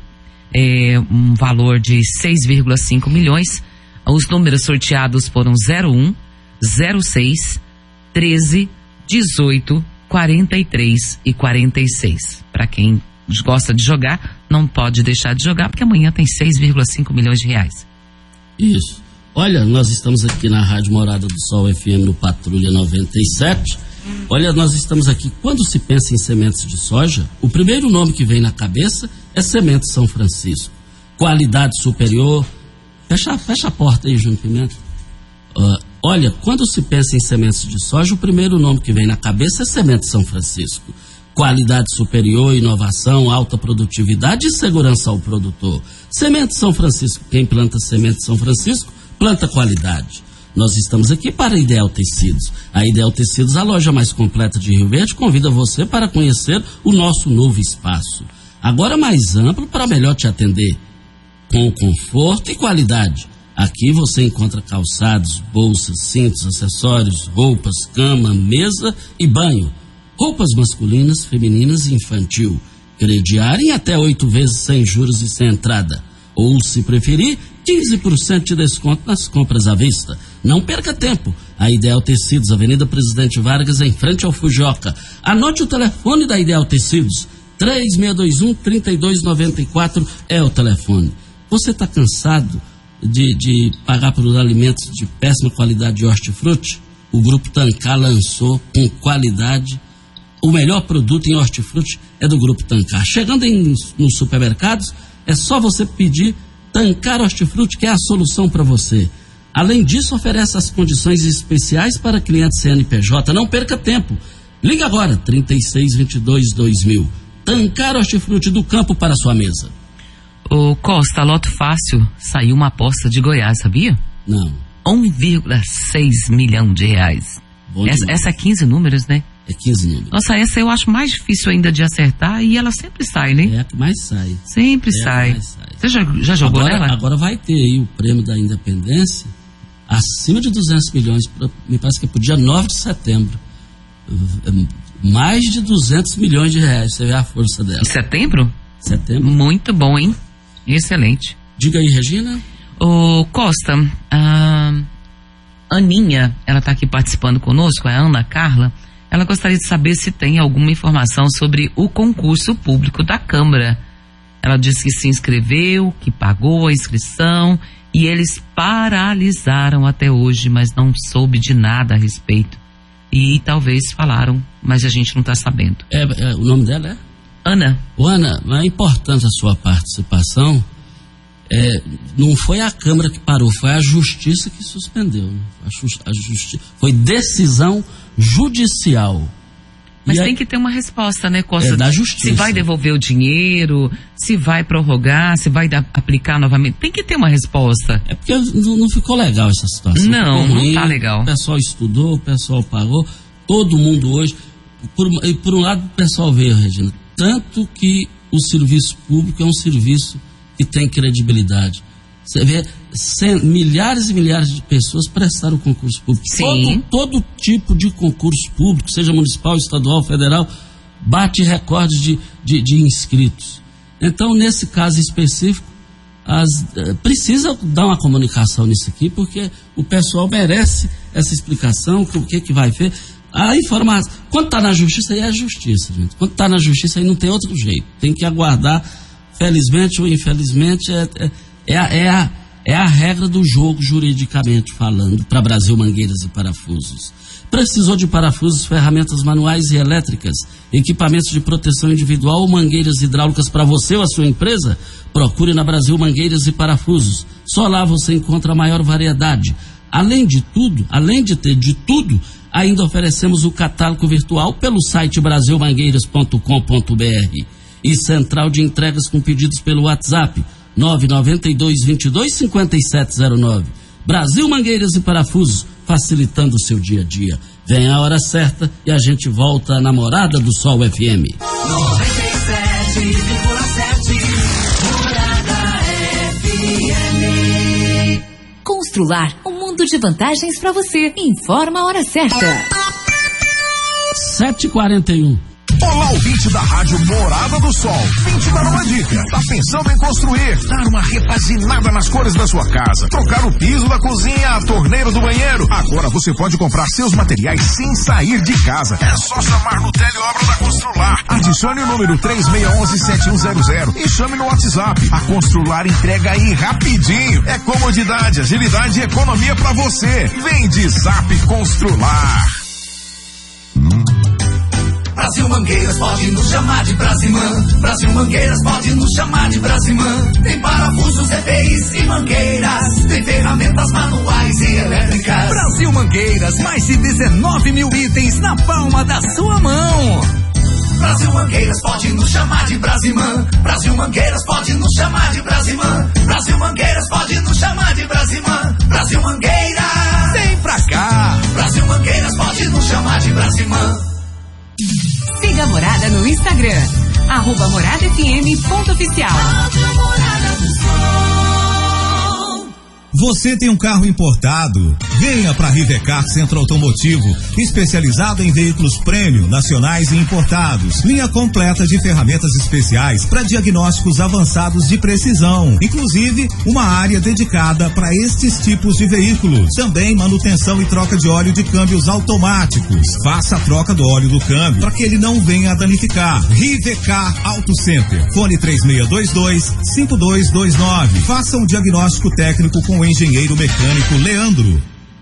é, um valor de seis vírgula cinco milhões. Os números sorteados foram zero um, zero seis, treze, dezoito, quarenta e três e quarenta e seis. Para quem gosta de jogar, não pode deixar de jogar, porque amanhã tem seis vírgula cinco milhões de reais. Isso. Olha, nós estamos aqui na Rádio Morada do Sol F M no Patrulha noventa e sete. Olha, nós estamos aqui. Quando se pensa em sementes de soja, o primeiro nome que vem na cabeça é Semente São Francisco. Qualidade superior. Fecha, fecha a porta aí, Júnior Pimenta. Uh, olha, quando se pensa em sementes de soja, o primeiro nome que vem na cabeça é Semente São Francisco. Qualidade superior, inovação, alta produtividade e segurança ao produtor. Semente São Francisco. Quem planta Semente São Francisco, planta qualidade. Nós estamos aqui para a Ideal Tecidos. A Ideal Tecidos, a loja mais completa de Rio Verde, convida você para conhecer o nosso novo espaço. Agora mais amplo para melhor te atender, com conforto e qualidade. Aqui você encontra calçados, bolsas, cintos, acessórios, roupas, cama, mesa e banho. Roupas masculinas, femininas e infantil. Crediário em até oito vezes sem juros e sem entrada. Ou, se preferir, quinze por cento de desconto nas compras à vista. Não perca tempo. A Ideal Tecidos, Avenida Presidente Vargas, em frente ao Fujioka. Anote o telefone da Ideal Tecidos. três seis dois um, três dois nove quatro é o telefone. Você está cansado de, de pagar por alimentos de péssima qualidade de hortifruti? O Grupo Tancar lançou com qualidade. O melhor produto em hortifruti é do Grupo Tancar. Chegando em, nos supermercados, é só você pedir Tancar Hortifruti, que é a solução para você. Além disso, oferece as condições especiais para clientes C N P J. Não perca tempo. Liga agora, trinta e seis, vinte e dois, dois mil. Tancar Hortifruti, do campo para a sua mesa. O Costa, Loto Fácil, saiu uma aposta de Goiás, sabia? Não. um vírgula seis milhão de reais. Essa, essa é quinze números, né? É quinze números. Nossa, essa eu acho mais difícil ainda de acertar e ela sempre sai, né? É a que mais sai. Sempre é sai. Mais sai. Você já, já jogou agora, nela? Agora vai ter aí o prêmio da Independência acima de duzentos milhões, me parece que é pro dia nove de setembro. Mais de duzentos milhões de reais, você vê a força dela. Em setembro? Setembro. Muito bom, hein? Excelente. Diga aí, Regina. Ô, Costa, a Aninha, ela tá aqui participando conosco, a Ana Carla. Ela gostaria de saber se tem alguma informação sobre o concurso público da Câmara. Ela disse que se inscreveu, que pagou a inscrição e eles paralisaram até hoje, mas não soube de nada a respeito. E talvez falaram, mas a gente não está sabendo. É, é, o nome dela é? Ana. Ô, Ana, é importante a sua participação. É, não foi a Câmara que parou, foi a Justiça que suspendeu. A, justi- a justi- foi decisão judicial. Mas e tem a, que ter uma resposta, né, Costa? É da Justiça. Se vai devolver o dinheiro, se vai prorrogar, se vai da, aplicar novamente. Tem que ter uma resposta. É porque não, não ficou legal essa situação. Não, não tá legal. O pessoal estudou, o pessoal pagou, todo mundo hoje. Por, e por um lado, o pessoal veio, Regina, tanto que o serviço público é um serviço que tem credibilidade. Você vê cem, milhares e milhares de pessoas prestaram o concurso público. Sim. Todo, todo tipo de concurso público, seja municipal, estadual, federal, bate recordes de, de, de inscritos. Então, nesse caso específico, as, eh, precisa dar uma comunicação nisso aqui, porque o pessoal merece essa explicação, o que, que vai ver. A informação, quando está na justiça, aí é a justiça, gente. Quando está na justiça, aí não tem outro jeito. Tem que aguardar. Felizmente ou infelizmente, é, é, é, a, é, a, é a regra do jogo, juridicamente falando, para Brasil Mangueiras e Parafusos. Precisou de parafusos, ferramentas manuais e elétricas, equipamentos de proteção individual ou mangueiras hidráulicas para você ou a sua empresa? Procure na Brasil Mangueiras e Parafusos. Só lá você encontra a maior variedade. Além de tudo, além de ter de tudo, ainda oferecemos o catálogo virtual pelo site brasil mangueiras ponto com ponto b r. E central de entregas com pedidos pelo WhatsApp nove nove dois, dois dois, cinco sete zero nove. Brasil Mangueiras e Parafusos, facilitando o seu dia a dia. Vem a hora certa e a gente volta na Morada do Sol F M. noventa e sete vírgula sete Morada F M. Constrular, um mundo de vantagens para você. Informa a hora certa. sete e quarenta e um. Olá, ouvinte da Rádio Morada do Sol. Vim te dar uma dica. Tá pensando em construir, dar uma repaginada nas cores da sua casa, trocar o piso da cozinha, a torneira do banheiro? Agora você pode comprar seus materiais sem sair de casa. É só chamar no Teleobra da Constrular. Adicione o número três seis um um sete um zero zero e chame no WhatsApp. A Constrular entrega aí rapidinho. É comodidade, agilidade e economia pra você. Vem de Zap Constrular. Brasil Mangueiras pode nos chamar de Brasimã. Brasil Mangueiras pode nos chamar de Brasimã. Tem parafusos, E P Is e mangueiras. Tem ferramentas manuais e elétricas. Brasil Mangueiras, mais de dezenove mil itens na palma da sua mão. Brasil Mangueiras pode nos chamar de Brasimã. Brasil Mangueiras pode nos chamar de Brasimã. Brasil Mangueiras pode nos chamar de Brasimã. Brasil Mangueiras, vem pra cá. Brasil Mangueiras pode nos chamar de Brasimã. Siga a Morada no Instagram, arroba Morada F M ponto oficial. Você tem um carro importado? Venha para a Rivecar Centro Automotivo, especializado em veículos prêmio, nacionais e importados. Linha completa de ferramentas especiais para diagnósticos avançados de precisão. Inclusive, uma área dedicada para estes tipos de veículos. Também manutenção e troca de óleo de câmbios automáticos. Faça a troca do óleo do câmbio para que ele não venha a danificar. Rivecar Auto Center. Fone três seis dois dois, cinco dois dois nove. Faça um diagnóstico técnico com o engenheiro mecânico Leandro.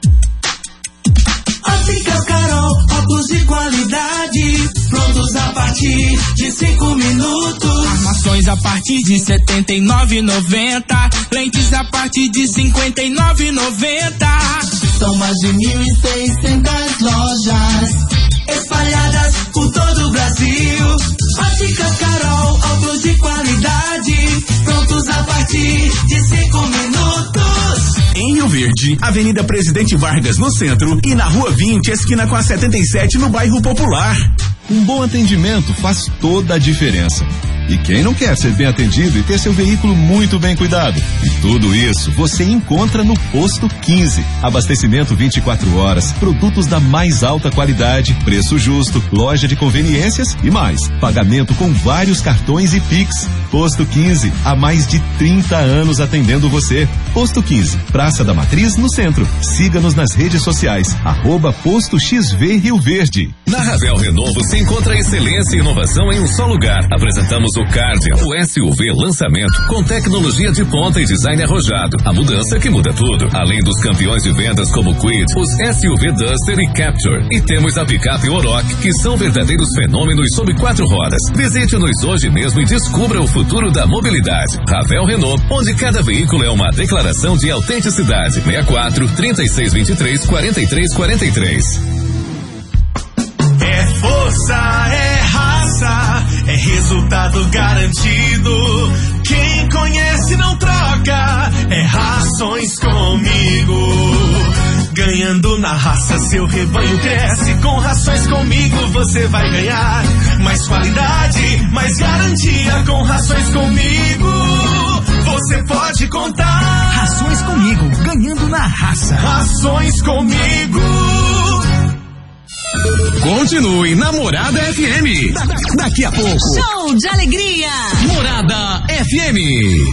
Óticas Carol, óculos de qualidade, prontos a partir de cinco minutos. Armações a partir de setenta e nove reais e noventa centavos, lentes a partir de cinquenta e nove reais e noventa centavos. São mais de mil e seiscentas lojas espalhadas por todo o Brasil. Óticas Carol, óculos de qualidade, prontos a partir de cinco minutos. Em Rio Verde, Avenida Presidente Vargas no centro e na Rua vinte, esquina com a setenta e sete no bairro Popular. Um bom atendimento faz toda a diferença. E quem não quer ser bem atendido e ter seu veículo muito bem cuidado? E tudo isso você encontra no Posto quinze. Abastecimento vinte e quatro horas, produtos da mais alta qualidade, preço justo, loja de conveniências e mais. Pagamento com vários cartões e Pix. Posto quinze, há mais de trinta anos atendendo você. Posto quinze, Praça da Matriz, no centro. Siga-nos nas redes sociais, arroba Posto X V Rio Verde. Na Ravel Renovo se encontra excelência e inovação em um só lugar. Apresentamos o Cardia, o S U V lançamento, com tecnologia de ponta e design arrojado. A mudança que muda tudo. Além dos campeões de vendas como Quid, os S U V Duster e Capture. E temos a picape Oroch, que são verdadeiros fenômenos sob quatro rodas. Visite-nos hoje mesmo e descubra o futuro da mobilidade. Ravel Renault, onde cada veículo é uma declaração de autenticidade. sessenta e quatro, trinta e seis, vinte e três, quarenta e três, quarenta e três. É força, é raça, é resultado garantido. Quem conhece não troca, é Rações Comigo. Ganhando na raça, seu rebanho cresce. Com Rações Comigo você vai ganhar mais qualidade, mais garantia. Com Rações Comigo você pode contar. Rações Comigo, ganhando na raça. Rações Comigo. Continue na Morada F M. Da, daqui a pouco. Show de alegria. Morada F M.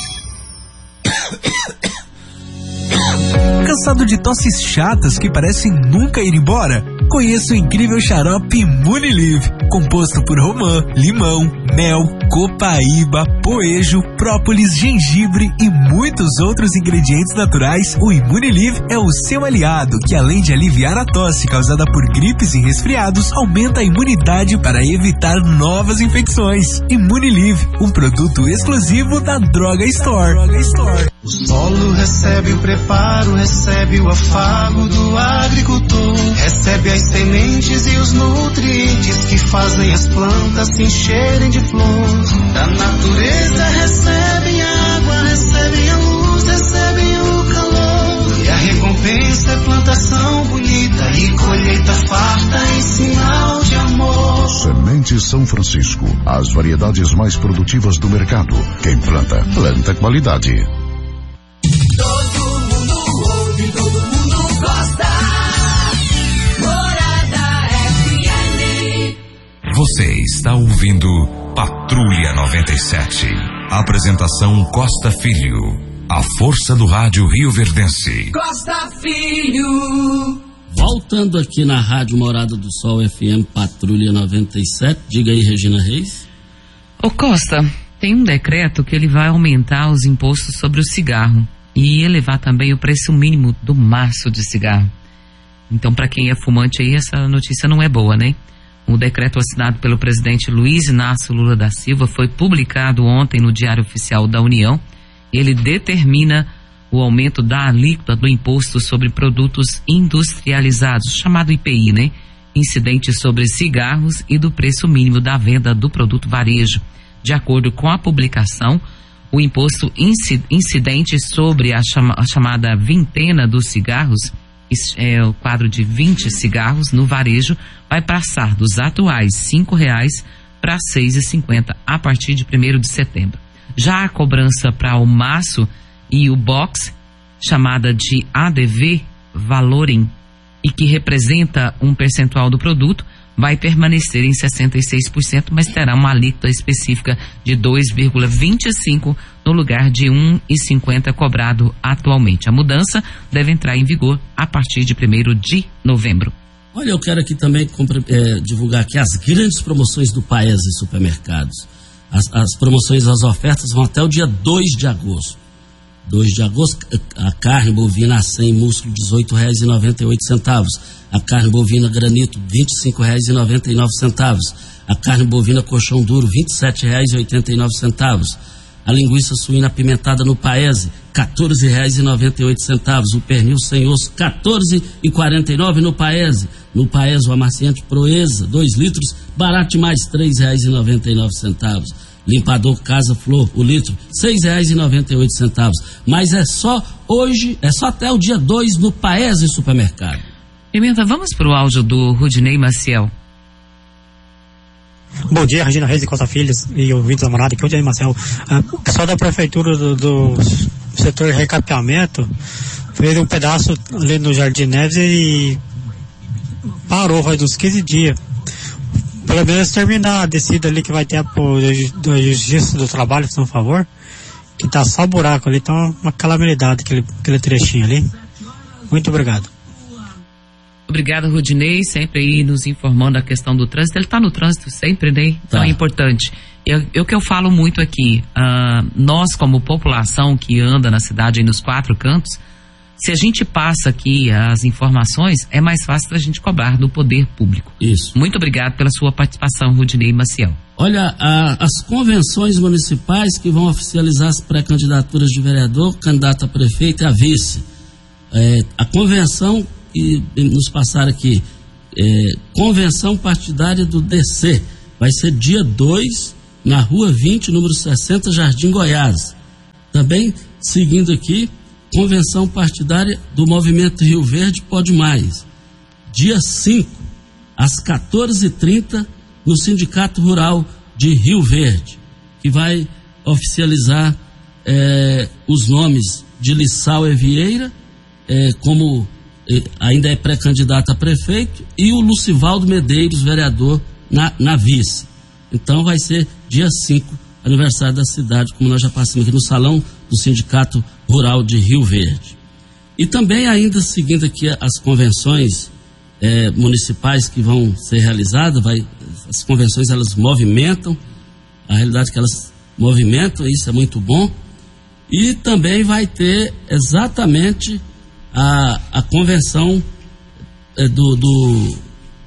Cansado de tosses chatas que parecem nunca ir embora? Conheça o incrível xarope Imunilive, composto por romã, limão, mel, copaíba, poejo, própolis, gengibre e muitos outros ingredientes naturais. O Imunilive é o seu aliado, que além de aliviar a tosse causada por gripes e resfriados, aumenta a imunidade para evitar novas infecções. Imunilive, um produto exclusivo da Droga Store. Droga Store. O solo recebe o preparo, recebe o afago do agricultor, recebe as sementes e os nutrientes que fazem as plantas se encherem de flor. Da natureza recebem água, recebem a luz, recebem o calor. E a recompensa é plantação bonita e colheita farta em sinal de amor. Semente São Francisco, as variedades mais produtivas do mercado. Quem planta, planta qualidade. Todo mundo ouvindo Patrulha noventa e sete. Apresentação Costa Filho. A força do rádio rioverdense. Costa Filho. Voltando aqui na Rádio Morada do Sol F M Patrulha noventa e sete. Diga aí, Regina Reis. Ô Costa, tem um decreto que ele vai aumentar os impostos sobre o cigarro e elevar também o preço mínimo do maço de cigarro. Então, para quem é fumante aí, essa notícia não é boa, né? O decreto assinado pelo presidente Luiz Inácio Lula da Silva foi publicado ontem no Diário Oficial da União. Ele determina o aumento da alíquota do imposto sobre produtos industrializados, chamado I P I, né? Incidente sobre cigarros e do preço mínimo da venda do produto varejo. De acordo com a publicação, o imposto incidente sobre a, chama, a chamada vintena dos cigarros, é o quadro de vinte cigarros no varejo, vai passar dos atuais cinco reais para seis reais e cinquenta centavos a partir de primeiro de setembro. Já a cobrança para o maço e o box, chamada de A D V Valorem, e que representa um percentual do produto, vai permanecer em sessenta e seis por cento, mas terá uma alíquota específica de dois vírgula vinte e cinco por cento no lugar de um real e cinquenta centavos cobrado atualmente. A mudança deve entrar em vigor a partir de primeiro de novembro. Olha, eu quero aqui também é, divulgar aqui as grandes promoções do Paese Supermercados. As, as promoções, as ofertas vão até o dia dois de agosto. dois de agosto, a carne bovina a cem músculo, dezoito reais e noventa e oito centavos. A carne bovina granito, vinte e cinco reais e noventa e nove centavos. A carne bovina colchão duro, vinte e sete reais e oitenta e nove centavos. A linguiça suína apimentada no Paese, quatorze reais e noventa e oito centavos. O pernil sem osso, quatorze reais e quarenta e nove centavos no Paese. No Paese, o amaciante Proeza, dois litros, barato demais, três reais e noventa e nove centavos. Limpador Casa Flor, o litro, seis reais e noventa e oito centavos. Mas é só hoje, é só até o dia dois no Paese Supermercado. Pimenta, vamos para o áudio do Rudinei Maciel. Bom dia, Regina Reis e Costa Filhos e ouvintes da morada, aqui é o Rudinei Maciel. O pessoal da prefeitura do, do setor de recapeamento fez um pedaço ali no Jardim Neves e parou, faz uns quinze dias. Pelo menos terminar a descida ali que vai ter da Justiça do Trabalho, por favor, que tá só buraco ali, tá uma calamidade aquele, aquele trechinho ali. Muito obrigado. Obrigado, Rudinei, sempre aí nos informando a questão do trânsito. Ele tá no trânsito sempre, né? Então tá. É importante. É o que eu falo muito aqui, uh, nós como população que anda na cidade aí nos quatro cantos, se a gente passa aqui as informações, é mais fácil a gente cobrar do poder público. Isso. Muito obrigado pela sua participação, Rudinei Maciel. Olha, a, as convenções municipais que vão oficializar as pré-candidaturas de vereador, candidato a prefeito e a vice. É, a convenção que nos passaram aqui, é, convenção partidária do D C, vai ser dia dois, na Rua vinte, número sessenta, Jardim Goiás. Também, seguindo aqui, convenção partidária do Movimento Rio Verde Pode Mais. Dia cinco, às quatorze e trinta, no Sindicato Rural de Rio Verde, que vai oficializar é, os nomes de Lissau Evieira, é, como é, ainda é pré-candidato a prefeito, e o Lucivaldo Medeiros, vereador, na, na vice. Então vai ser dia cinco, aniversário da cidade, como nós já passamos aqui no salão do Sindicato Rural de Rio Verde. E também ainda seguindo aqui as convenções é, municipais que vão ser realizadas, vai, as convenções elas movimentam, a realidade é que elas movimentam, isso é muito bom, e também vai ter exatamente a, a convenção é, do, do,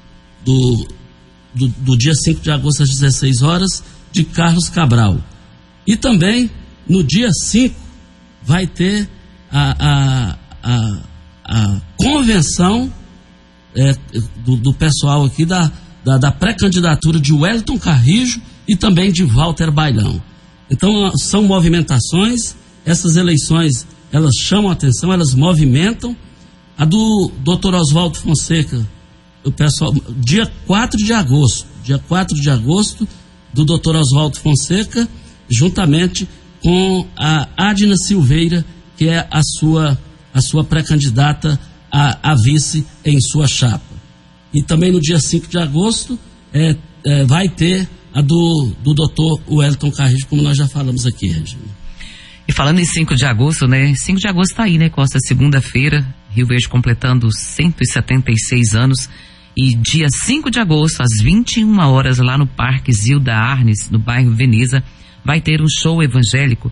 do, do, do dia cinco de agosto às dezesseis horas de Carlos Cabral. E também no dia cinco vai ter a, a, a, a convenção é, do, do pessoal aqui da, da, da pré-candidatura de Wellington Carrijo e também de Walter Bailão. Então são movimentações, essas eleições elas chamam a atenção, elas movimentam. A do doutor Oswaldo Fonseca, o pessoal, dia quatro de agosto, dia quatro de agosto, do doutor Oswaldo Fonseca, juntamente com a Adna Silveira, que é a sua, a sua pré-candidata a, a vice em sua chapa. E também no dia cinco de agosto é, é, vai ter a do, do doutor Wellington Carrijo, como nós já falamos aqui, Regina. E falando em cinco de agosto, né? cinco de agosto tá aí, né, Costa? Segunda-feira, Rio Verde completando cento e setenta e seis anos. E dia cinco de agosto, às vinte e uma horas, lá no Parque Zilda Arnes, no bairro Veneza, vai ter um show evangélico,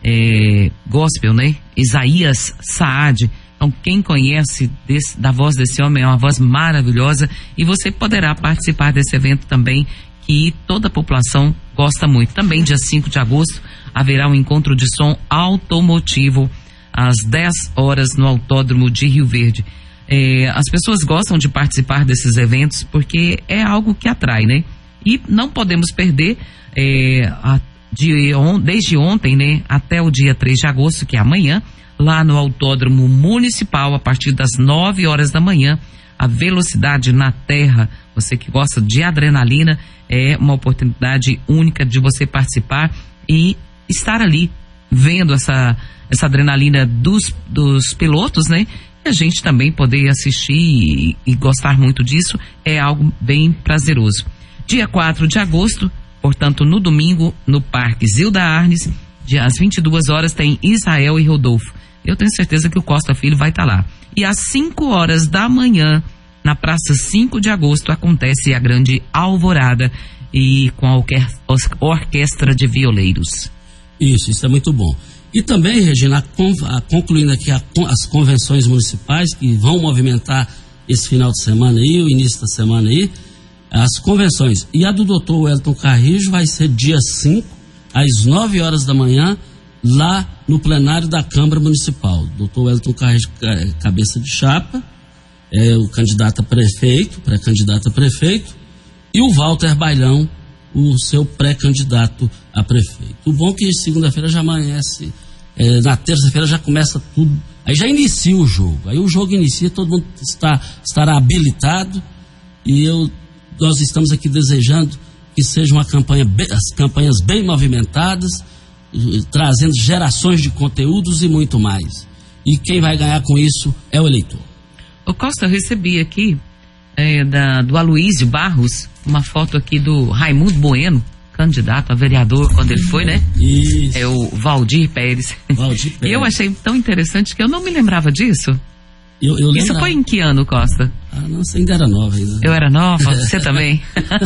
é, gospel, né? Isaías Saad. Então, quem conhece desse, da voz desse homem, é uma voz maravilhosa, e você poderá participar desse evento também, que toda a população gosta muito. Também, dia cinco de agosto, haverá um encontro de som automotivo, às dez horas, no Autódromo de Rio Verde. É, as pessoas gostam de participar desses eventos, porque é algo que atrai, né? E não podemos perder, é, a, de, on, desde ontem, né, até o dia três de agosto, que é amanhã, lá no Autódromo Municipal, a partir das nove horas da manhã, a Velocidade na Terra. Você que gosta de adrenalina, é uma oportunidade única de você participar e estar ali vendo essa, essa adrenalina dos, dos pilotos, né? E a gente também poder assistir e, e gostar muito disso é algo bem prazeroso. Dia quatro de agosto, portanto, no domingo, no Parque Zilda Arnes, às vinte e duas horas, tem Israel e Rodolfo. Eu tenho certeza que o Costa Filho vai estar lá. E às cinco horas da manhã, na Praça cinco de agosto, acontece a grande alvorada, e com a orque- orquestra de violeiros. Isso, isso é muito bom. E também, Regina, a, a, concluindo aqui a, as convenções municipais que vão movimentar esse final de semana aí, o início da semana aí, as convenções. E a do doutor Wellington Carrijo vai ser dia cinco, às nove horas da manhã, lá no plenário da Câmara Municipal. doutor Wellington Carrijo, cabeça de chapa, é o candidato a prefeito, pré-candidato a prefeito, e o Walter Bailão, o seu pré-candidato a prefeito. O bom é que segunda-feira já amanhece, é, na terça-feira já começa tudo, aí já inicia o jogo, aí o jogo inicia, todo mundo está, estará habilitado, e eu, nós estamos aqui desejando que seja uma campanha, bem, as campanhas bem movimentadas, trazendo gerações de conteúdos e muito mais. E quem vai ganhar com isso é o eleitor. Ô Costa, eu recebi aqui é, da, do Aloísio Barros uma foto aqui do Raimundo Bueno, candidato a vereador quando ele foi, né? Isso. É o Valdir Pérez. Valdir Pérez. E eu achei tão interessante que eu não me lembrava disso. Eu, eu Isso foi em que ano, Costa? Ah, não, você ainda era nova ainda. Eu era nova? Você também?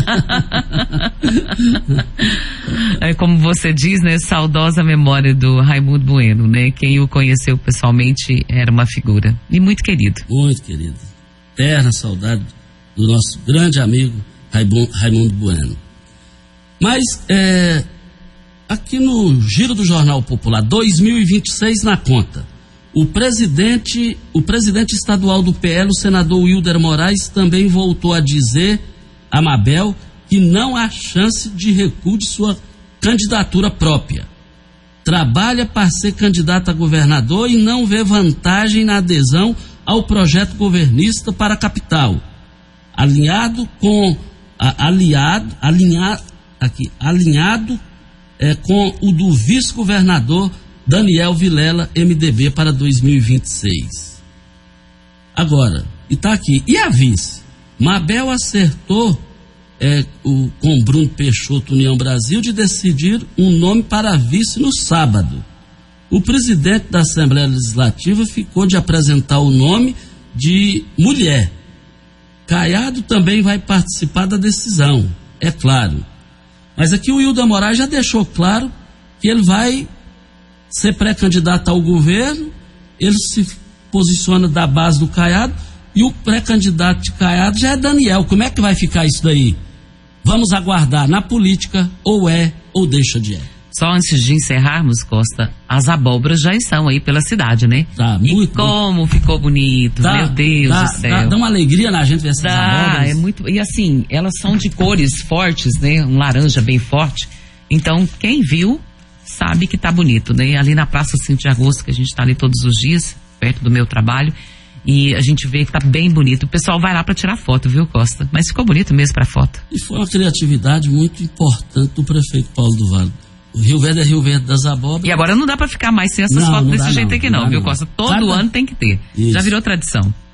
É como você diz, né? Saudosa memória do Raimundo Bueno, né? Quem o conheceu pessoalmente era uma figura. E muito querido. Muito querido. Eterna saudade do nosso grande amigo Raimundo Bueno. Mas, é, aqui no Giro do Jornal Popular, dois mil e vinte e seis na conta. O presidente, o presidente estadual do P L, o senador Wilder Moraes, também voltou a dizer a Mabel que não há chance de recuo de sua candidatura própria. Trabalha para ser candidato a governador e não vê vantagem na adesão ao projeto governista para a capital. Alinhado com a, aliado, alinhado, aqui, alinhado é, com o do vice-governador Daniel Vilela, M D B, para dois mil e vinte e seis. Agora, e tá aqui, e a vice? Mabel acertou é, o, com Bruno Peixoto, União Brasil, de decidir um nome para a vice no sábado. O presidente da Assembleia Legislativa ficou de apresentar o nome de mulher. Caiado também vai participar da decisão, é claro. Mas aqui o Wilder Moraes já deixou claro que ele vai ser pré-candidato ao governo, ele se posiciona da base do Caiado, e o pré-candidato de Caiado já é Daniel. Como é que vai ficar isso daí? Vamos aguardar. Na política, ou é ou deixa de é. Só antes de encerrarmos, Costa, as abóboras já estão aí pela cidade, né? Tá, e muito como ficou bonito, dá, meu Deus dá, do céu. Dá, dá uma alegria na gente ver essas dá, abóboras. É muito, e assim, elas são de cores fortes, né? Um laranja bem forte. Então, quem viu sabe que tá bonito, né? Ali na Praça cinco de agosto, que a gente tá ali todos os dias, perto do meu trabalho, e a gente vê que tá bem bonito. O pessoal vai lá para tirar foto, viu, Costa? Mas ficou bonito mesmo pra foto. E foi uma criatividade muito importante do prefeito Paulo do Vale. O Rio Verde é Rio Verde das abóboras. E agora não dá para ficar mais sem essas não, fotos não desse dá, jeito não, aqui não, não viu, não. Costa? Todo Cada... ano tem que ter. Isso. Já virou tradição.